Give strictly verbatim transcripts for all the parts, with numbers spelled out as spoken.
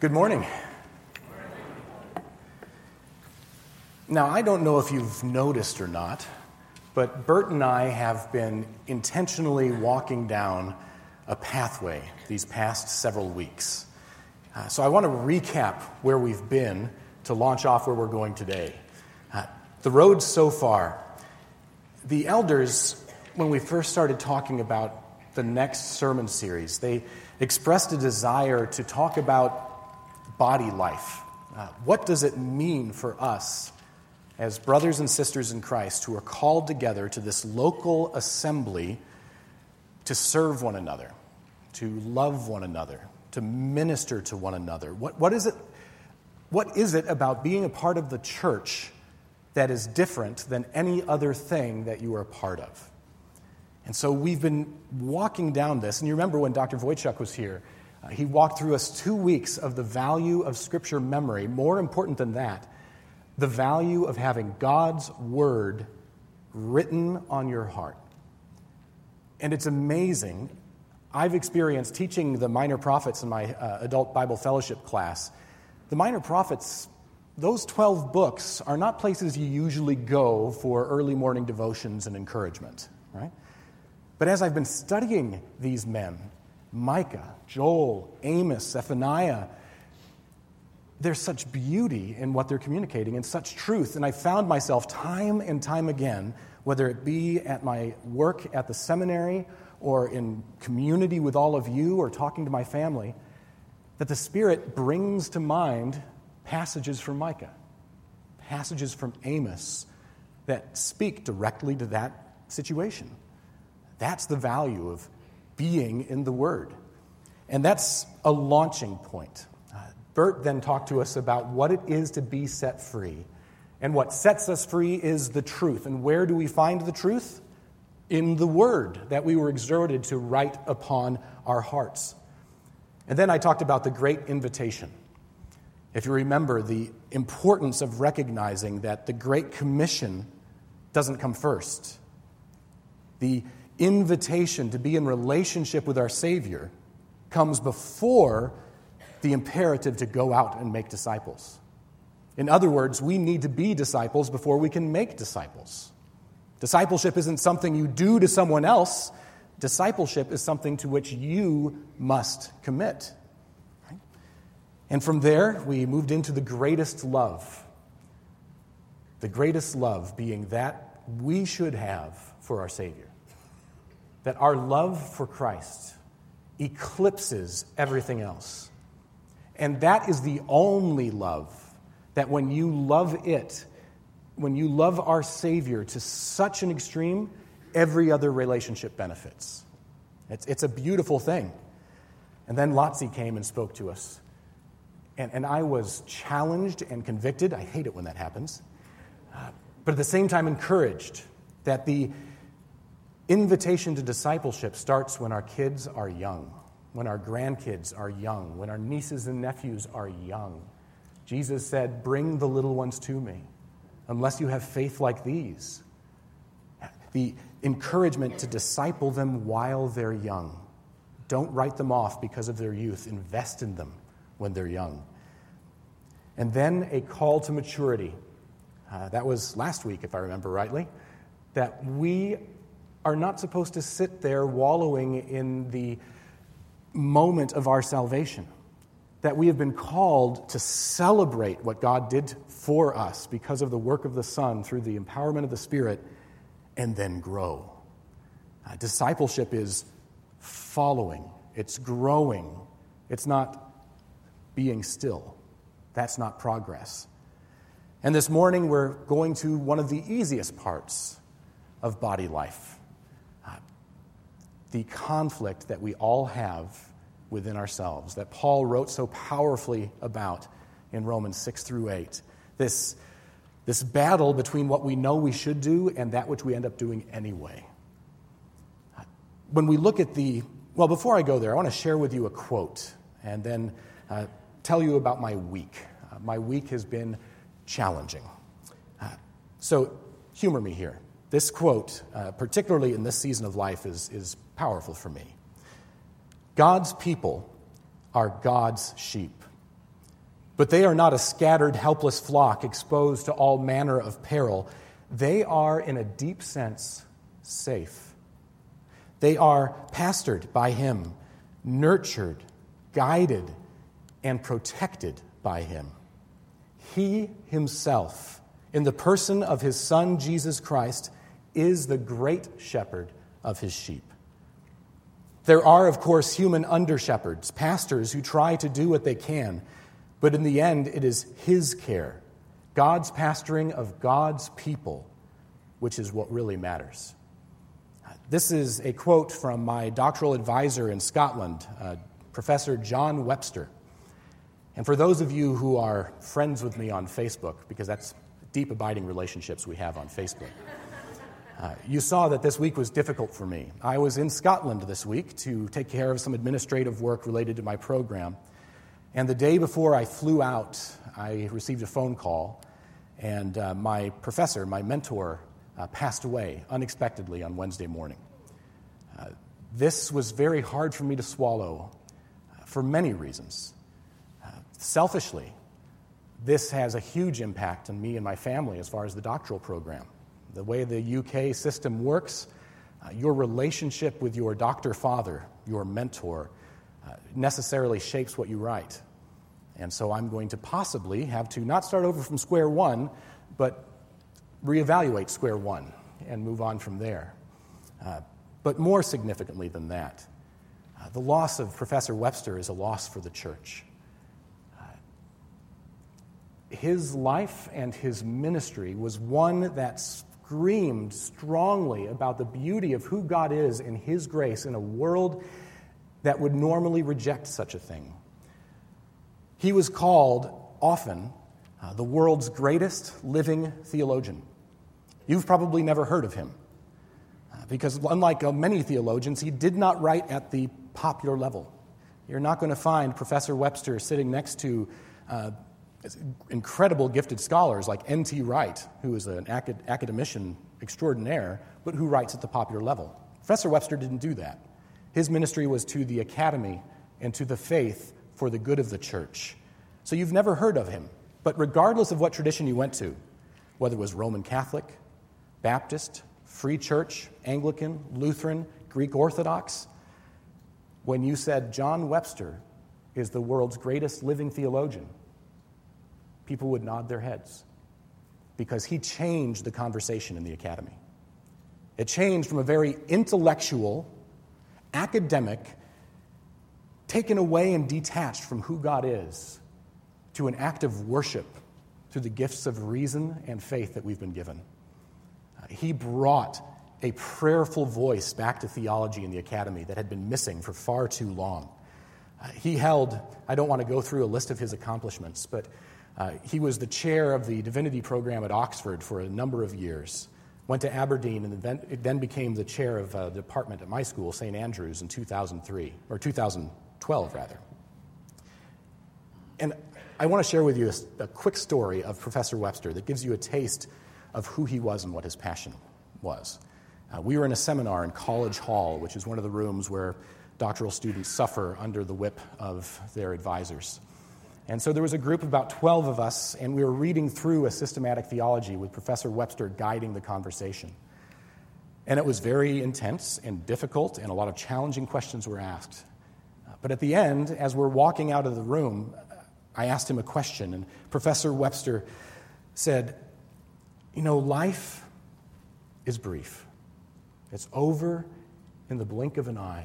Good morning. Now, I don't know if you've noticed or not, but Bert and I have been intentionally walking down a pathway these past several weeks. Uh, so I want to recap where we've been to launch off where we're going today. Uh, the road so far. The elders, when we first started talking about the next sermon series, they expressed a desire to talk about body life. Uh, what does it mean for us as brothers and sisters in Christ who are called together to this local assembly to serve one another, to love one another, to minister to one another? What, what is it, what is it about being a part of the church that is different than any other thing that you are a part of? And so we've been walking down this, and you remember when Doctor Wojciech was here, uh, he walked through us two weeks of the value of Scripture memory. More important than that, the value of having God's Word written on your heart. And it's amazing. I've experienced teaching the Minor Prophets in my uh, adult Bible fellowship class. The Minor Prophets, those twelve books, are not places you usually go for early morning devotions and encouragement, right? But as I've been studying these men, Micah, Joel, Amos, Zephaniah, there's such beauty in what they're communicating and such truth. And I found myself time and time again, whether it be at my work at the seminary or in community with all of you or talking to my family, that the Spirit brings to mind passages from Micah, passages from Amos that speak directly to that situation. That's the value of being in the Word. And that's a launching point. Uh, Bert then talked to us about what it is to be set free. And what sets us free is the truth. And where do we find the truth? In the Word that we were exhorted to write upon our hearts. And then I talked about the great invitation. If you remember, the importance of recognizing that the Great Commission doesn't come first. The invitation to be in relationship with our Savior comes before the imperative to go out and make disciples. In other words, we need to be disciples before we can make disciples. Discipleship isn't something you do to someone else. Discipleship is something to which you must commit. Right? And from there, we moved into the greatest love. The greatest love being that we should have for our Savior. That our love for Christ eclipses everything else. And that is the only love that when you love it, when you love our Savior to such an extreme, every other relationship benefits. It's, it's a beautiful thing. And then Lotzi came and spoke to us. And, and I was challenged and convicted. I hate it when that happens. Uh, but at the same time encouraged that the invitation to discipleship starts when our kids are young, when our grandkids are young, when our nieces and nephews are young. Jesus said, "Bring the little ones to me, unless you have faith like these." The encouragement to disciple them while they're young. Don't write them off because of their youth. Invest in them when they're young. And then a call to maturity. Uh, that was last week, if I remember rightly, that we are not supposed to sit there wallowing in the moment of our salvation. That we have been called to celebrate what God did for us because of the work of the Son through the empowerment of the Spirit, and then grow. Uh, discipleship is following. It's growing. It's not being still. That's not progress. And this morning we're going to one of the easiest parts of body life. Uh, the conflict that we all have within ourselves, that Paul wrote so powerfully about in Romans six through eight. This, this battle between what we know we should do and that which we end up doing anyway. When we look at the, well, before I go there, I want to share with you a quote and then uh, tell you about my week. Uh, my week has been challenging. Uh, so humor me here. This quote, uh, particularly in this season of life, is, is powerful for me. God's people are God's sheep. But they are not a scattered, helpless flock exposed to all manner of peril. They are, in a deep sense, safe. They are pastored by him, nurtured, guided, and protected by him. He himself, in the person of his Son, Jesus Christ, is the great shepherd of his sheep. There are, of course, human under-shepherds, pastors who try to do what they can, but in the end, it is his care, God's pastoring of God's people, which is what really matters. This is a quote from my doctoral advisor in Scotland, uh, Professor John Webster. And for those of you who are friends with me on Facebook, because that's deep, abiding relationships we have on Facebook, uh, you saw that this week was difficult for me. I was in Scotland this week to take care of some administrative work related to my program. And the day before I flew out, I received a phone call, and uh, my professor, my mentor, uh, passed away unexpectedly on Wednesday morning. Uh, this was very hard for me to swallow uh, for many reasons. Uh, selfishly, this has a huge impact on me and my family as far as the doctoral program. The way the U K system works, uh, your relationship with your doctor father, your mentor, uh, necessarily shapes what you write. And so I'm going to possibly have to not start over from square one, but reevaluate square one and move on from there. Uh, but more significantly than that, uh, the loss of Professor Webster is a loss for the church. Uh, his life and his ministry was one that screamed strongly about the beauty of who God is in his grace in a world that would normally reject such a thing. He was called often uh, the world's greatest living theologian. You've probably never heard of him uh, because unlike uh, many theologians, he did not write at the popular level. You're not going to find Professor Webster sitting next to uh, incredible gifted scholars like N T Wright, who is an acad- academician extraordinaire, but who writes at the popular level. Professor Webster didn't do that. His ministry was to the academy and to the faith for the good of the church. So you've never heard of him. But regardless of what tradition you went to, whether it was Roman Catholic, Baptist, Free Church, Anglican, Lutheran, Greek Orthodox, when you said John Webster is the world's greatest living theologian, people would nod their heads because he changed the conversation in the academy. It changed from a very intellectual, academic, taken away and detached from who God is, to an act of worship through the gifts of reason and faith that we've been given. Uh, he brought a prayerful voice back to theology in the academy that had been missing for far too long. Uh, he held, I don't want to go through a list of his accomplishments, but uh, he was the chair of the divinity program at Oxford for a number of years, went to Aberdeen, and then, then became the chair of uh, the department at my school, Saint Andrews, in two thousand three, or two thousand twelve, rather. And I want to share with you a, a quick story of Professor Webster that gives you a taste of who he was and what his passion was. Uh, we were in a seminar in College Hall, which is one of the rooms where doctoral students suffer under the whip of their advisors. And so there was a group of about twelve of us, and we were reading through a systematic theology with Professor Webster guiding the conversation. And it was very intense and difficult, and a lot of challenging questions were asked. Uh, but at the end, as we're walking out of the room, I asked him a question, and Professor Webster said, you know, life is brief. It's over in the blink of an eye.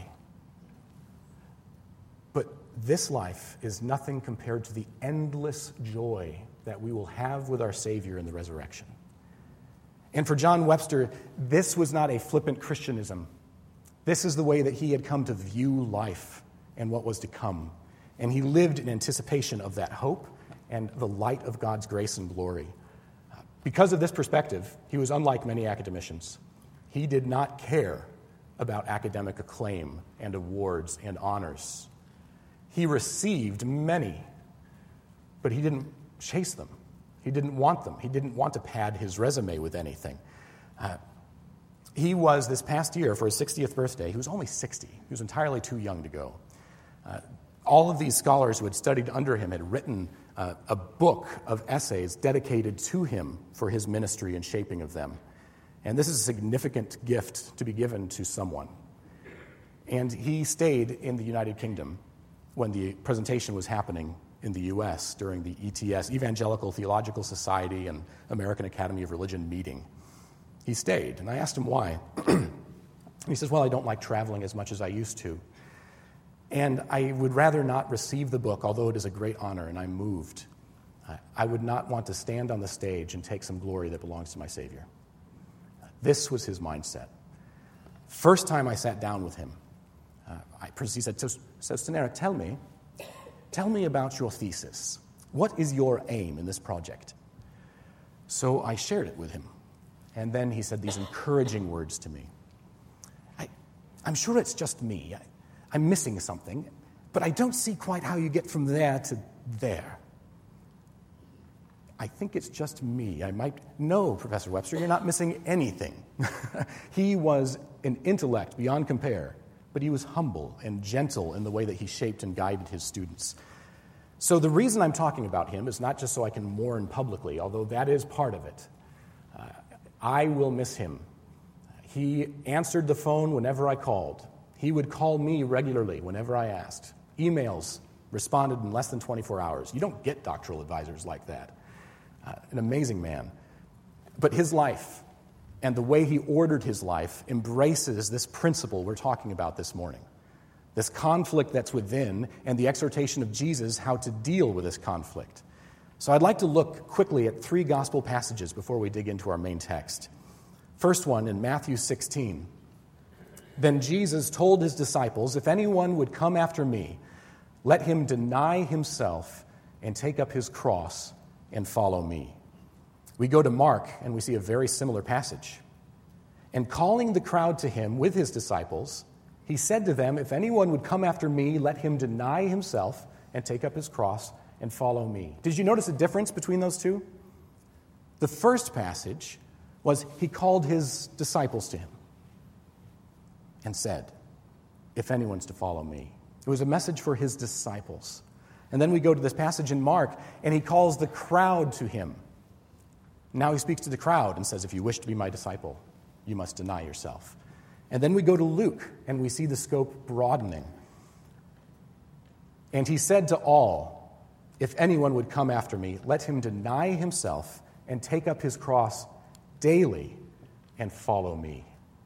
But this life is nothing compared to the endless joy that we will have with our Savior in the resurrection. And for John Webster, this was not a flippant Christianism. This is the way that he had come to view life and what was to come. And he lived in anticipation of that hope and the light of God's grace and glory. Because of this perspective, he was unlike many academicians. He did not care about academic acclaim and awards and honors. He received many, but he didn't chase them. He didn't want them. He didn't want to pad his resume with anything. Uh, he was, this past year, for his sixtieth birthday, he was only sixty. He was entirely too young to go. Uh, all of these scholars who had studied under him had written uh, a book of essays dedicated to him for his ministry and shaping of them. And this is a significant gift to be given to someone. And he stayed in the United Kingdom when the presentation was happening in the U S during the E T S, Evangelical Theological Society and American Academy of Religion meeting. He stayed, and I asked him why. He says, well, I don't like traveling as much as I used to. And I would rather not receive the book, although it is a great honor, and I'm moved. I would not want to stand on the stage and take some glory that belongs to my Savior. This was his mindset. First time I sat down with him, uh, I, he said, so, so Stanera, tell me, tell me about your thesis. What is your aim in this project? So I shared it with him. And then he said these encouraging words to me. I, I'm sure it's just me. I, I'm missing something, but I don't see quite how you get from there to there. I think it's just me. I might, no, Professor Webster, you're not missing anything. He was an intellect beyond compare, but he was humble and gentle in the way that he shaped and guided his students. So the reason I'm talking about him is not just so I can mourn publicly, although that is part of it. Uh, I will miss him. He answered the phone whenever I called. He would call me regularly whenever I asked. Emails responded in less than twenty-four hours. You don't get doctoral advisors like that. Uh, an amazing man. But his life and the way he ordered his life embraces this principle we're talking about this morning. This conflict that's within and the exhortation of Jesus how to deal with this conflict. So I'd like to look quickly at three gospel passages before we dig into our main text. First one in Matthew sixteen. Then Jesus told his disciples, if anyone would come after me, let him deny himself and take up his cross and follow me. We go to Mark and we see a very similar passage. And calling the crowd to him with his disciples, he said to them, if anyone would come after me, let him deny himself and take up his cross and follow me. Did you notice a difference between those two? The first passage was he called his disciples to him and said, if anyone's to follow me. It was a message for his disciples. And then we go to this passage in Mark, and he calls the crowd to him. Now he speaks to the crowd and says, if you wish to be my disciple, you must deny yourself. And then we go to Luke, and we see the scope broadening. And he said to all, if anyone would come after me, let him deny himself and take up his cross daily and follow me.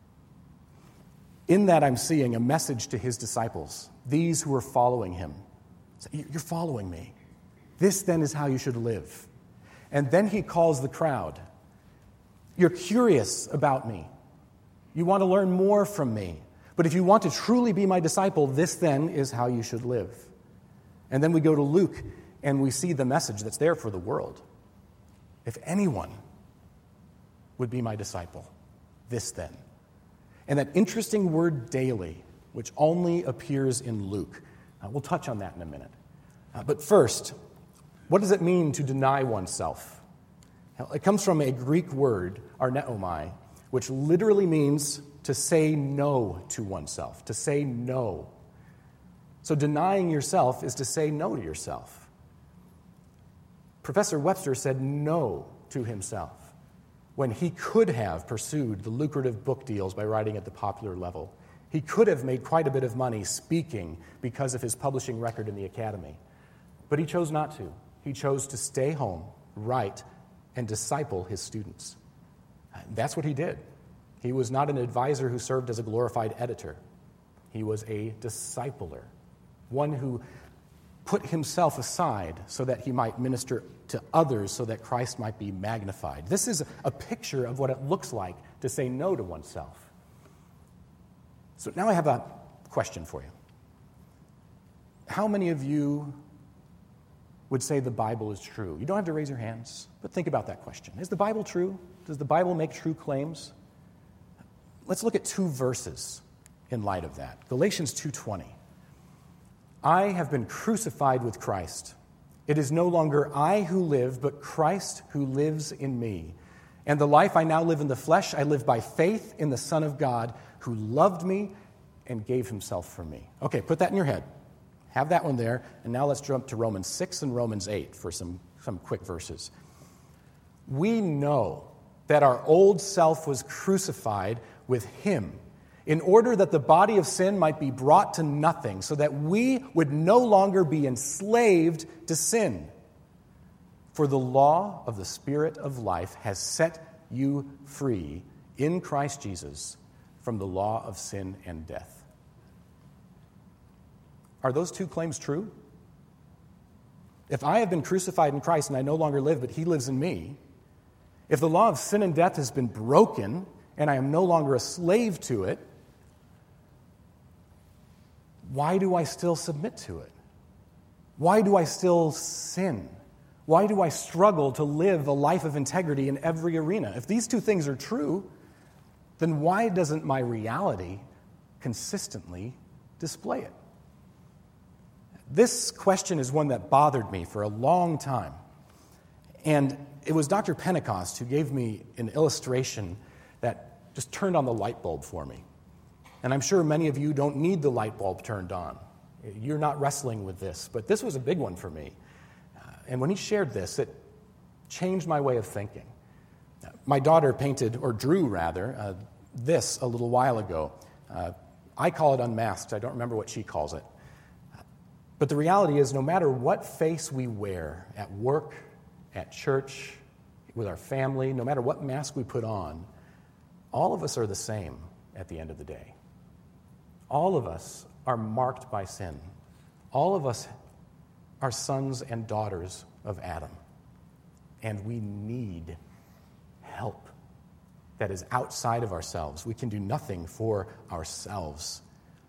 In that, I'm seeing a message to his disciples, these who are following him. You're following me. This, then, is how you should live. And then he calls the crowd. You're curious about me. You want to learn more from me. But if you want to truly be my disciple, this, then, is how you should live. And then we go to Luke, and we see the message that's there for the world. If anyone would be my disciple, this, then. And that interesting word daily, which only appears in Luke. Uh, we'll touch on that in a minute. Uh, but first, what does it mean to deny oneself? It comes from a Greek word, arneomai, which literally means to say no to oneself, to say no. So denying yourself is to say no to yourself. Professor Webster said no to himself when he could have pursued the lucrative book deals by writing at the popular level. He could have made quite a bit of money speaking because of his publishing record in the academy. But he chose not to. He chose to stay home, write, and disciple his students. That's what he did. He was not an advisor who served as a glorified editor. He was a discipler, one who put himself aside so that he might minister to others so that Christ might be magnified. This is a picture of what it looks like to say no to oneself. So now I have a question for you. How many of you would say the Bible is true? You don't have to raise your hands, but think about that question. Is the Bible true? Does the Bible make true claims? Let's look at two verses in light of that. Galatians two twenty. I have been crucified with Christ. It is no longer I who live, but Christ who lives in me. And the life I now live in the flesh, I live by faith in the Son of God, who loved me and gave himself for me. Okay, put that in your head. Have that one there, and now let's jump to Romans six and Romans eight for some, some quick verses. We know that our old self was crucified with him in order that the body of sin might be brought to nothing, so that we would no longer be enslaved to sin. For the law of the Spirit of life has set you free in Christ Jesus from the law of sin and death. Are those two claims true? If I have been crucified in Christ and I no longer live, but he lives in me, if the law of sin and death has been broken and I am no longer a slave to it, why do I still submit to it? Why do I still sin? Why do I struggle to live a life of integrity in every arena? If these two things are true, then why doesn't my reality consistently display it? This question is one that bothered me for a long time. And it was Doctor Pentecost who gave me an illustration that just turned on the light bulb for me. And I'm sure many of you don't need the light bulb turned on. You're not wrestling with this, but this was a big one for me. Uh, and when he shared this, it changed my way of thinking. Uh, my daughter painted, or drew rather, uh, this a little while ago. Uh, I call it unmasked. I don't remember what she calls it. Uh, but the reality is, no matter what face we wear at work, at church, with our family, no matter what mask we put on, all of us are the same at the end of the day. All of us are marked by sin. All of us are sons and daughters of Adam. And we need help that is outside of ourselves. We can do nothing for ourselves.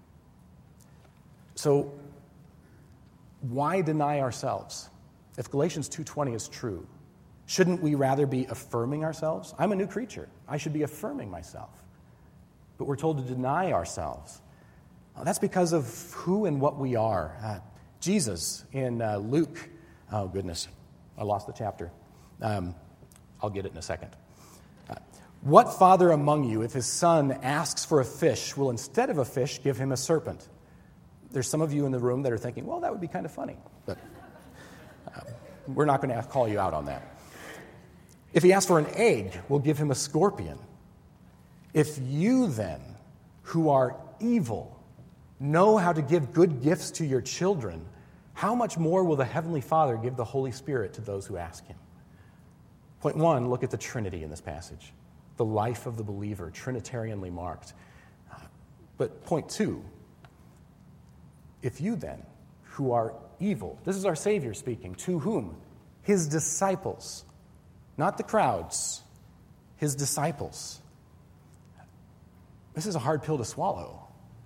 So, why deny ourselves? If Galatians two twenty is true, shouldn't we rather be affirming ourselves? I'm a new creature. I should be affirming myself. But we're told to deny ourselves. Well, that's because of who and what we are. Uh, Jesus in uh, Luke, oh goodness, I lost the chapter. Um, I'll get it in a second. Uh, what father among you, if his son asks for a fish, will instead of a fish give him a serpent? There's some of you in the room that are thinking, well, that would be kind of funny. But uh, we're not going to call you out on that. If he asks for an egg, we'll give him a scorpion. If you then, who are evil, know how to give good gifts to your children, how much more will the Heavenly Father give the Holy Spirit to those who ask him? Point one, look at the Trinity in this passage. The life of the believer, Trinitarianly marked. Uh, but point two, if you then, who are evil, this is our Savior speaking, to whom? His disciples, not the crowds, his disciples. This is a hard pill to swallow.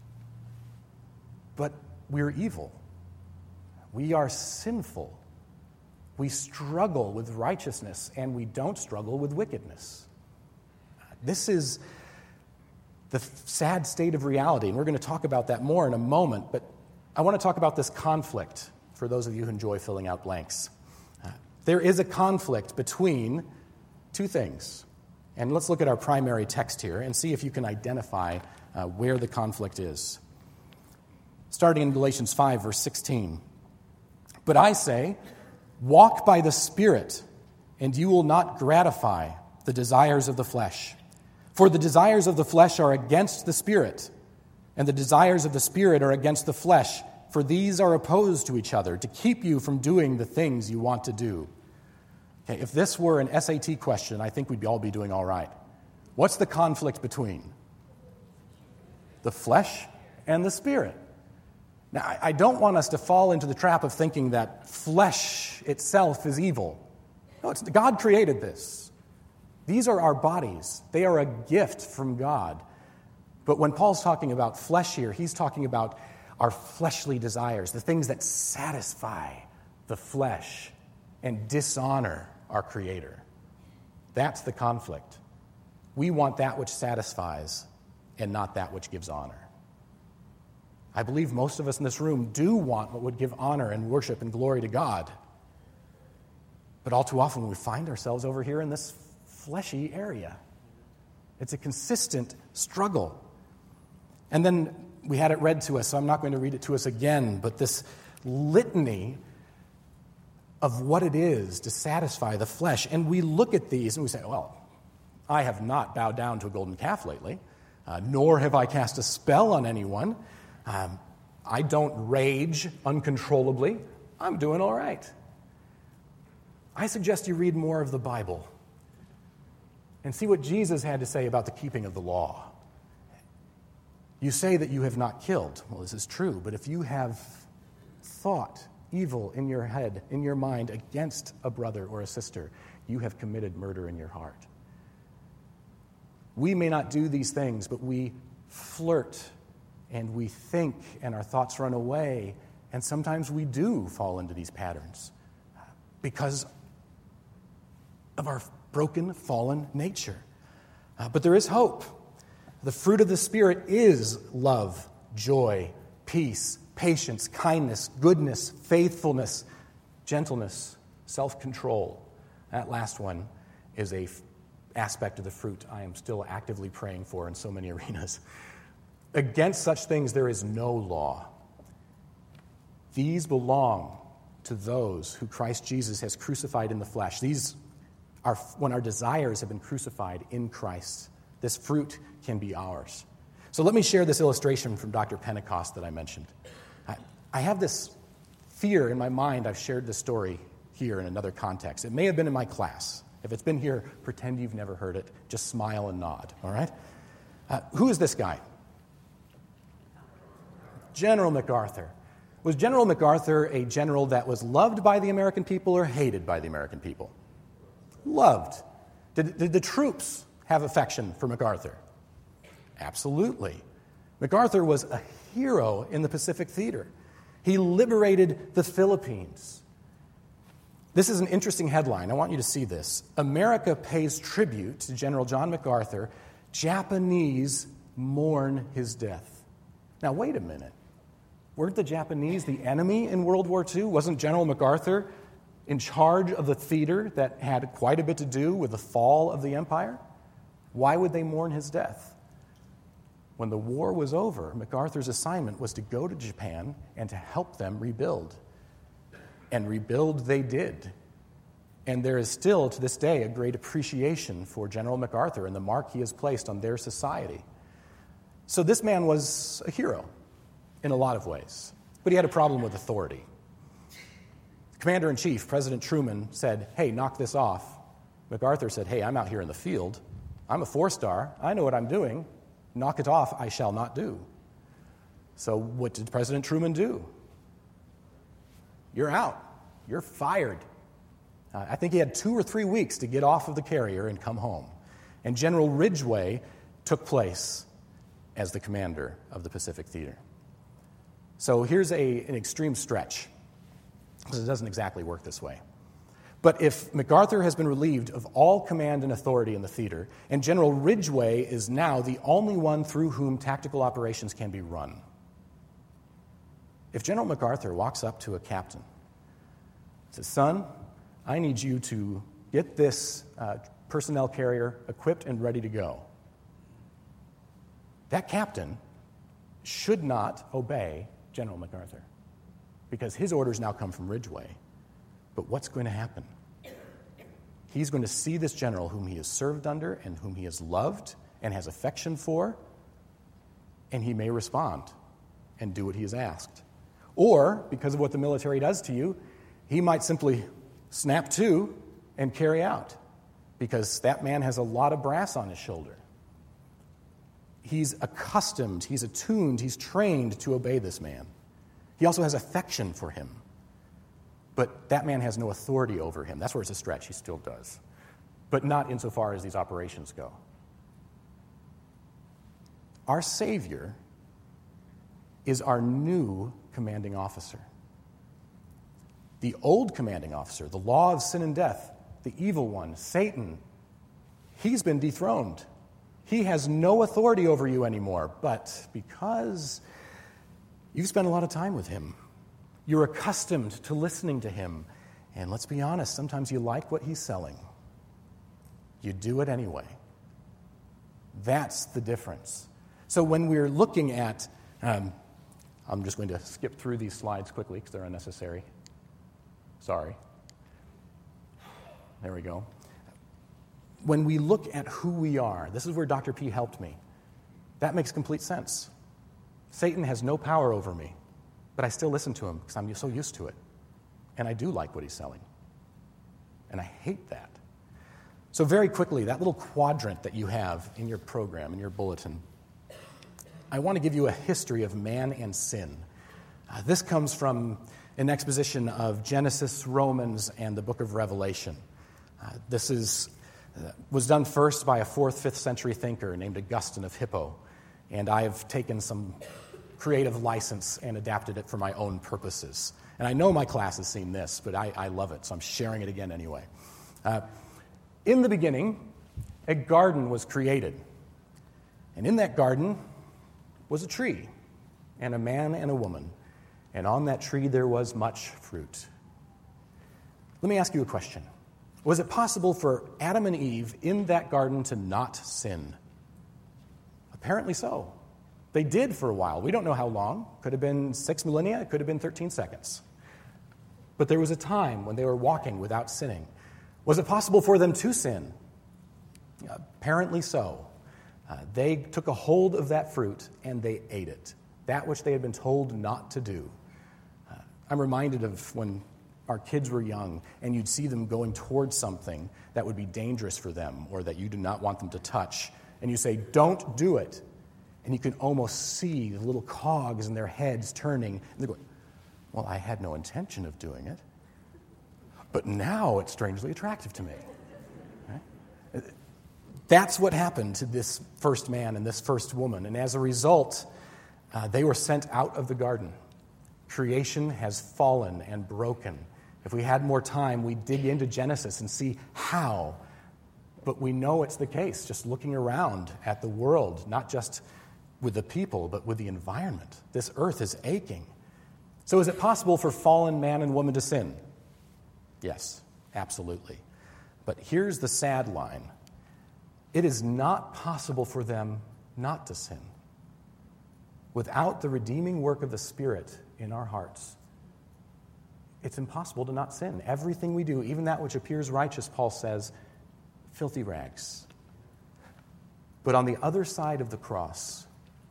But we're evil. We are sinful. We struggle with righteousness, and we don't struggle with wickedness. This is the sad state of reality, and we're going to talk about that more in a moment, but I want to talk about this conflict for those of you who enjoy filling out blanks. Uh, there is a conflict between two things, and let's look at our primary text here and see if you can identify uh, where the conflict is. Starting in Galatians five, verse sixteen. But I say, walk by the Spirit, and you will not gratify the desires of the flesh. For the desires of the flesh are against the Spirit, and the desires of the Spirit are against the flesh, for these are opposed to each other, to keep you from doing the things you want to do. Okay, if this were an S A T question, I think we'd all be doing all right. What's the conflict between the flesh and the Spirit? Now, I don't want us to fall into the trap of thinking that flesh itself is evil. No, it's, God created this. These are our bodies. They are a gift from God. But when Paul's talking about flesh here, he's talking about our fleshly desires, the things that satisfy the flesh and dishonor our Creator. That's the conflict. We want that which satisfies and not that which gives honor. I believe most of us in this room do want what would give honor and worship and glory to God. But all too often we find ourselves over here in this fleshy area. It's a consistent struggle. And then we had it read to us, so I'm not going to read it to us again, but this litany of what it is to satisfy the flesh. And we look at these and we say, well, I have not bowed down to a golden calf lately, uh, nor have I cast a spell on anyone. Um, I don't rage uncontrollably. I'm doing all right. I suggest you read more of the Bible and see what Jesus had to say about the keeping of the law. You say that you have not killed. Well, this is true, but if you have thought evil in your head, in your mind, against a brother or a sister, you have committed murder in your heart. We may not do these things, but we flirt and we think and our thoughts run away, and sometimes we do fall into these patterns because of our broken, fallen nature. Uh, but there is hope. The fruit of the Spirit is love, joy, peace, patience, kindness, goodness, faithfulness, gentleness, self-control. That last one is a f- aspect of the fruit I am still actively praying for in so many arenas. Against such things there is no law. These belong to those who Christ Jesus has crucified in the flesh. These are when our desires have been crucified in Christ. This fruit can be ours. So let me share this illustration from Doctor Pentecost that I mentioned. I, I have this fear in my mind. I've shared this story here in another context. It may have been in my class. If it's been here, pretend you've never heard it. Just smile and nod, all right? Uh, who is this guy? General MacArthur. Was General MacArthur a general that was loved by the American people or hated by the American people? Loved. Did, did the troops have affection for MacArthur? Absolutely. MacArthur was a hero in the Pacific Theater. He liberated the Philippines. This is an interesting headline. I want you to see this. America pays tribute to General John MacArthur. Japanese mourn his death. Now, wait a minute. Weren't the Japanese the enemy in World War Two? Wasn't General MacArthur in charge of the theater that had quite a bit to do with the fall of the empire? Why would they mourn his death? When the war was over, MacArthur's assignment was to go to Japan and to help them rebuild. And rebuild they did. And there is still, to this day, a great appreciation for General MacArthur and the mark he has placed on their society. So this man was a hero in a lot of ways, but he had a problem with authority. Commander-in-Chief, President Truman, said, hey, knock this off. MacArthur said, hey, I'm out here in the field. I'm a four-star. I know what I'm doing. Knock it off, I shall not do. So what did President Truman do? You're out. You're fired. Uh, I think he had two or three weeks to get off of the carrier and come home. And General Ridgway took place as the commander of the Pacific Theater. So here's a, an extreme stretch, because it doesn't exactly work this way. But if MacArthur has been relieved of all command and authority in the theater, and General Ridgway is now the only one through whom tactical operations can be run, if General MacArthur walks up to a captain and says, son, I need you to get this uh, personnel carrier equipped and ready to go, that captain should not obey General MacArthur, because his orders now come from Ridgway. But what's going to happen? He's going to see this general whom he has served under and whom he has loved and has affection for, and he may respond and do what he is asked. Or, because of what the military does to you, he might simply snap to and carry out, because that man has a lot of brass on his shoulder. He's accustomed, he's attuned, he's trained to obey this man. He also has affection for him. But that man has no authority over him. That's where it's a stretch. He still does. But not insofar as these operations go. Our Savior is our new commanding officer. The old commanding officer, the law of sin and death, the evil one, Satan, he's been dethroned. He has no authority over you anymore, but because you've spent a lot of time with him, you're accustomed to listening to him, and let's be honest, sometimes you like what he's selling. You do it anyway. That's the difference. So when we're looking at um, I'm just going to skip through these slides quickly because they're unnecessary. Sorry. There we go. When we look at who we are, this is where Doctor P helped me. That makes complete sense. Satan has no power over me, but I still listen to him because I'm so used to it. And I do like what he's selling. And I hate that. So very quickly, that little quadrant that you have in your program, in your bulletin, I want to give you a history of man and sin. Uh, this comes from an exposition of Genesis, Romans, and the book of Revelation. Uh, this is uh, was done first by a fourth, fifth century thinker named Augustine of Hippo, and I have taken some creative license and adapted it for my own purposes. And I know my class has seen this, but I, I love it, so I'm sharing it again anyway. Uh, in the beginning, a garden was created, and in that garden was a tree, and a man and a woman, and on that tree there was much fruit. Let me ask you a question. Was it possible for Adam and Eve in that garden to not sin? Apparently so. They did for a while. We don't know how long. Could have been six millennia. It could have been thirteen seconds. But there was a time when they were walking without sinning. Was it possible for them to sin? Apparently so. Uh, they took a hold of that fruit and they ate it, that which they had been told not to do. Uh, I'm reminded of when our kids were young and you'd see them going towards something that would be dangerous for them or that you do not want them to touch. And you say, don't do it. And you can almost see the little cogs in their heads turning. And they're going, well, I had no intention of doing it. But now it's strangely attractive to me. Right? That's what happened to this first man and this first woman. And as a result, uh, they were sent out of the garden. Creation has fallen and broken. If we had more time, we'd dig into Genesis and see how. But we know it's the case, just looking around at the world, not just with the people, but with the environment. This earth is aching. So is it possible for fallen man and woman to sin? Yes, absolutely. But here's the sad line. It is not possible for them not to sin. Without the redeeming work of the Spirit in our hearts, it's impossible to not sin. Everything we do, even that which appears righteous, Paul says, filthy rags. But on the other side of the cross,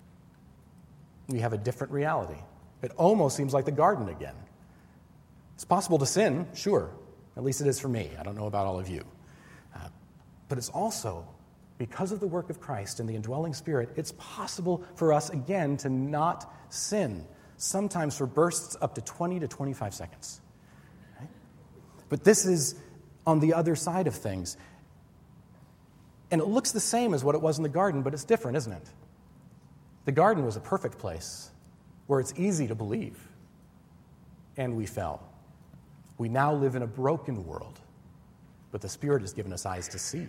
we have a different reality. It almost seems like the garden again. It's possible to sin, sure. At least it is for me. I don't know about all of you. Uh, but it's also, because of the work of Christ and the indwelling Spirit, it's possible for us again to not sin, sometimes for bursts up to twenty to twenty-five seconds. Right? But this is on the other side of things. And it looks the same as what it was in the garden, but it's different, isn't it? The garden was a perfect place where it's easy to believe. And we fell. We now live in a broken world, but the Spirit has given us eyes to see.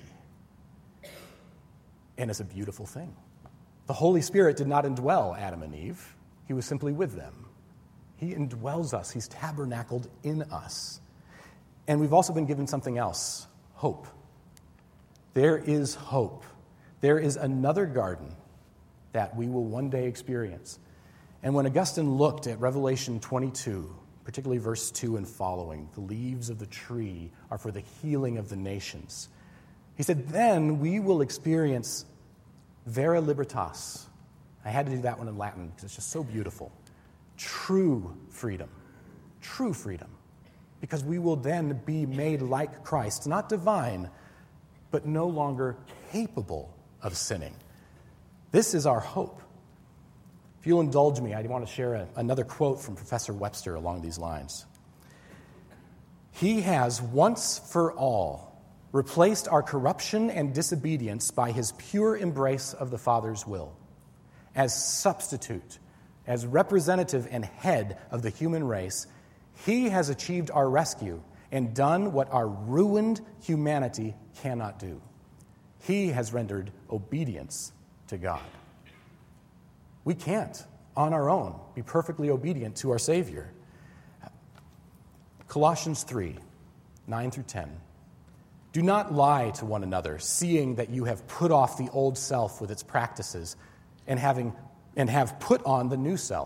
And it's a beautiful thing. The Holy Spirit did not indwell Adam and Eve. He was simply with them. He indwells us. He's tabernacled in us. And we've also been given something else, hope. There is hope. There is another garden that we will one day experience. And when Augustine looked at Revelation twenty-two, particularly verse two and following, the leaves of the tree are for the healing of the nations. He said, then we will experience vera libertas. I had to do that one in Latin because it's just so beautiful. True freedom. True freedom. Because we will then be made like Christ, not divine, but no longer capable of sinning. This is our hope. If you'll indulge me, I want to share a, another quote from Professor Webster along these lines. He has once for all replaced our corruption and disobedience by his pure embrace of the Father's will. As substitute, as representative and head of the human race, he has achieved our rescue and done what our ruined humanity cannot do. He has rendered obedience to God. We can't, on our own, be perfectly obedient to our Savior. Colossians three, nine through ten. Do not lie to one another, seeing that you have put off the old self with its practices, and having and have put on the new self,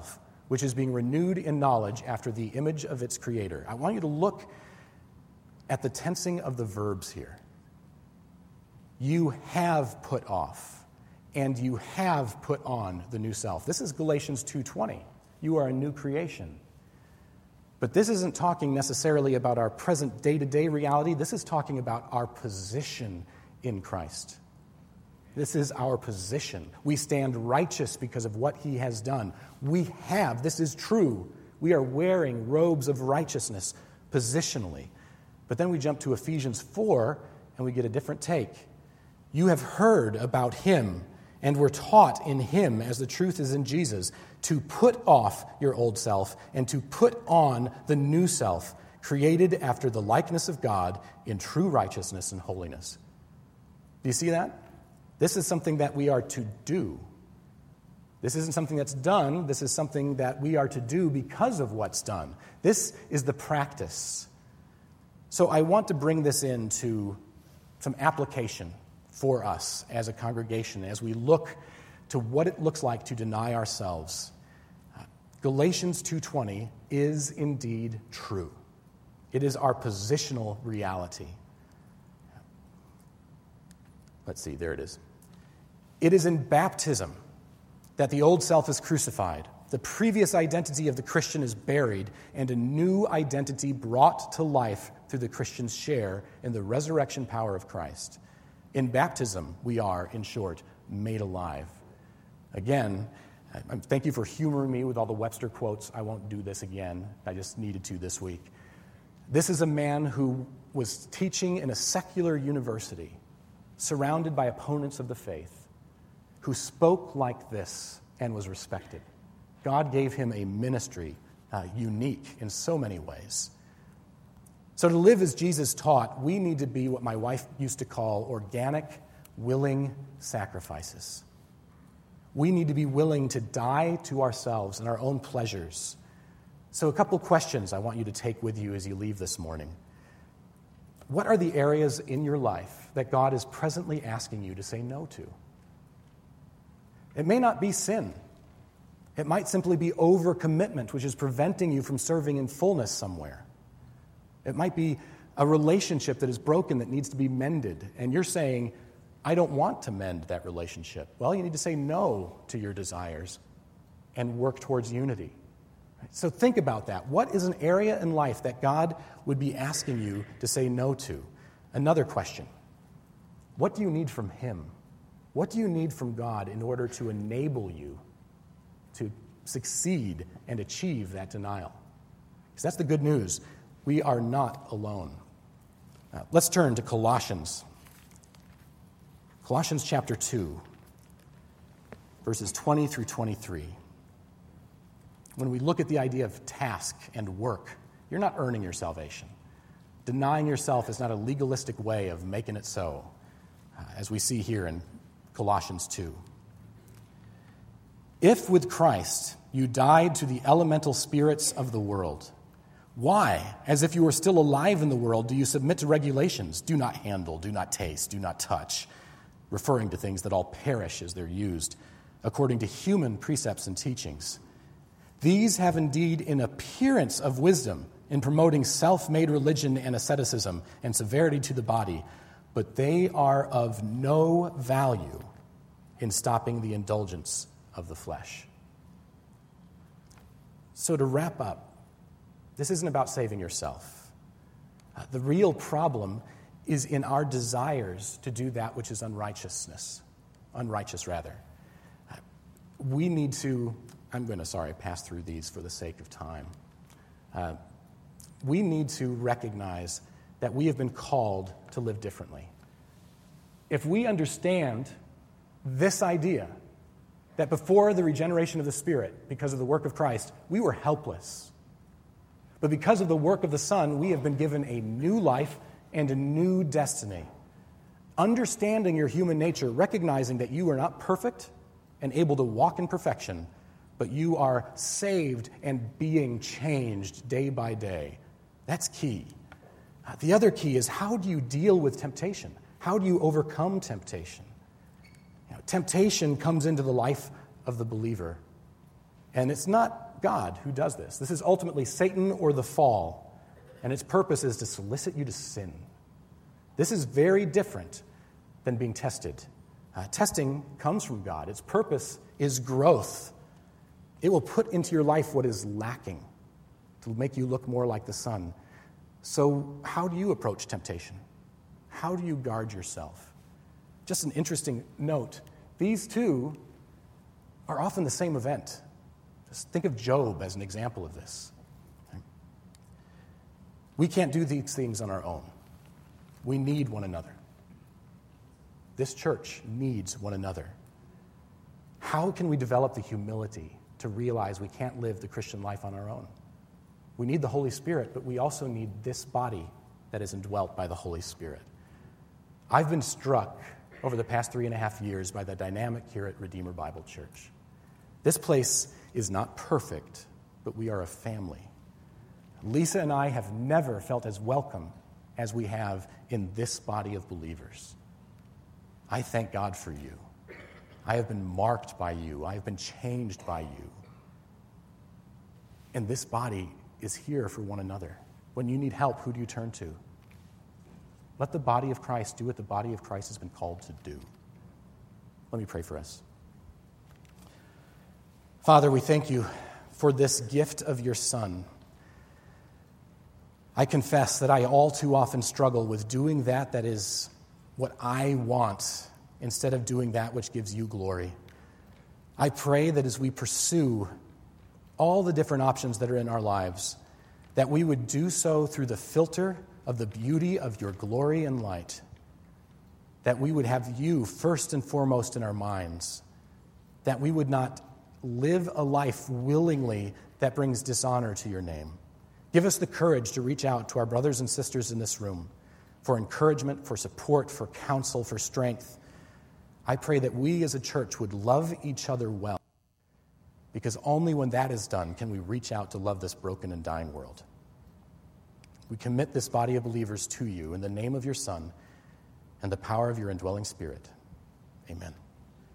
which is being renewed in knowledge after the image of its creator. I want you to look at the tensing of the verbs here. You have put off, and you have put on the new self. This is Galatians two twenty. You are a new creation. But this isn't talking necessarily about our present day-to-day reality. This is talking about our position in Christ. This is our position. We stand righteous because of what he has done. We have, this is true, we are wearing robes of righteousness positionally. But then we jump to Ephesians four, and we get a different take. You have heard about him, and were taught in him, as the truth is in Jesus, to put off your old self and to put on the new self, created after the likeness of God in true righteousness and holiness. Do you see that? This is something that we are to do. This isn't something that's done. This is something that we are to do because of what's done. This is the practice. So I want to bring this into some application for us as a congregation as we look to what it looks like to deny ourselves. Uh, Galatians two twenty is indeed true. It is our positional reality. Let's see, there it is. It is in baptism that the old self is crucified. The previous identity of the Christian is buried, and a new identity brought to life through the Christian's share in the resurrection power of Christ. In baptism, we are, in short, made alive. Again, thank you for humoring me with all the Webster quotes. I won't do this again. I just needed to this week. This is a man who was teaching in a secular university, surrounded by opponents of the faith, who spoke like this and was respected. God gave him a ministry uh, unique in so many ways. So to live as Jesus taught, we need to be what my wife used to call organic, willing sacrifices. We need to be willing to die to ourselves and our own pleasures. So a couple questions I want you to take with you as you leave this morning. What are the areas in your life that God is presently asking you to say no to? It may not be sin. It might simply be overcommitment, which is preventing you from serving in fullness somewhere. It might be a relationship that is broken that needs to be mended, and you're saying, I don't want to mend that relationship. Well, you need to say no to your desires and work towards unity. So think about that. What is an area in life that God would be asking you to say no to? Another question. What do you need from him? What do you need from God in order to enable you to succeed and achieve that denial? Because that's the good news. We are not alone. Uh, let's turn to Colossians. Colossians chapter two, verses twenty through twenty-three. When we look at the idea of task and work, you're not earning your salvation. Denying yourself is not a legalistic way of making it so, uh, as we see here in Colossians two. If with Christ you died to the elemental spirits of the world, why, as if you were still alive in the world, do you submit to regulations? Do not handle, do not taste, do not touch, referring to things that all perish as they're used, according to human precepts and teachings. These have indeed an appearance of wisdom in promoting self-made religion and asceticism and severity to the body, but they are of no value in stopping the indulgence of the flesh. So to wrap up, this isn't about saving yourself. Uh, the real problem is in our desires to do that which is unrighteousness, unrighteous rather. Uh, we need to, I'm going to, sorry, pass through these for the sake of time. Uh, we need to recognize that we have been called to live differently. If we understand this idea that before the regeneration of the Spirit, because of the work of Christ, we were helpless. But because of the work of the Son, we have been given a new life and a new destiny. Understanding your human nature, recognizing that you are not perfect and able to walk in perfection, but you are saved and being changed day by day. That's key. Uh, the other key is, how do you deal with temptation? How do you overcome temptation? You know, temptation comes into the life of the believer, and it's not God who does this. This is ultimately Satan or the fall, and its purpose is to solicit you to sin. This is very different than being tested. Uh, testing comes from God. Its purpose is growth. It will put into your life what is lacking to make you look more like the Son. So how do you approach temptation? How do you guard yourself? Just an interesting note. These two are often the same event. Just think of Job as an example of this. We can't do these things on our own. We need one another. This church needs one another. How can we develop the humility to realize we can't live the Christian life on our own? We need the Holy Spirit, but we also need this body that is indwelt by the Holy Spirit. I've been struck over the past three and a half years by the dynamic here at Redeemer Bible Church. This place is not perfect, but we are a family. Lisa and I have never felt as welcome as we have in this body of believers. I thank God for you. I have been marked by you. I have been changed by you. And this body is here for one another. When you need help, who do you turn to? Let the body of Christ do what the body of Christ has been called to do. Let me pray for us. Father, we thank you for this gift of your Son. I confess that I all too often struggle with doing that that is what I want instead of doing that which gives you glory. I pray that as we pursue all the different options that are in our lives, that we would do so through the filter of the beauty of your glory and light, that we would have you first and foremost in our minds, that we would not live a life willingly that brings dishonor to your name. Give us the courage to reach out to our brothers and sisters in this room for encouragement, for support, for counsel, for strength. I pray that we as a church would love each other well, because only when that is done can we reach out to love this broken and dying world. We commit this body of believers to you in the name of your Son and the power of your indwelling Spirit. Amen.